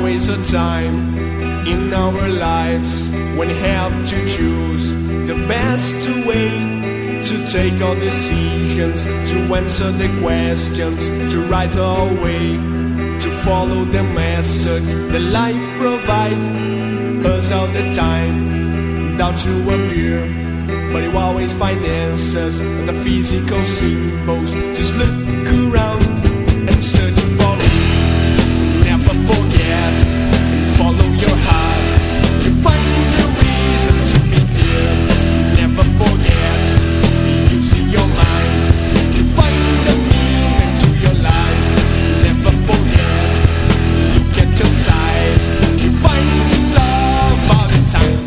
always a time in our lives when we have to choose the best way to take our decisions, to answer the questions, to write our way, to follow the message that life provides us all the time. Doubt to appear, but you always find answers in the physical symbols. Just look around and search for it. Never forget, follow your heart. You find the reason to be here. Never forget, using your mind. You find the meaning to your life. Never forget, look at your side. You find love all the time.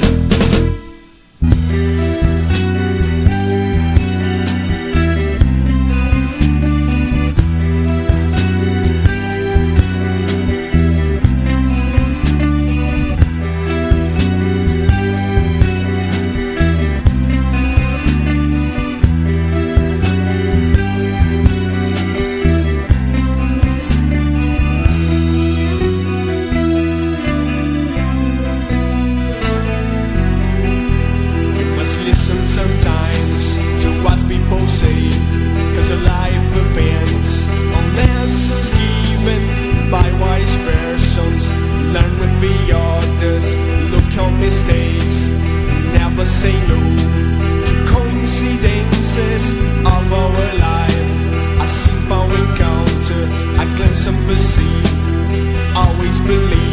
Sometimes to what people say, 'cause your life depends on lessons given by wise persons. Learn with the others, look on mistakes, never say no to coincidences of our life. A simple encounter, a glance unperceived, always believe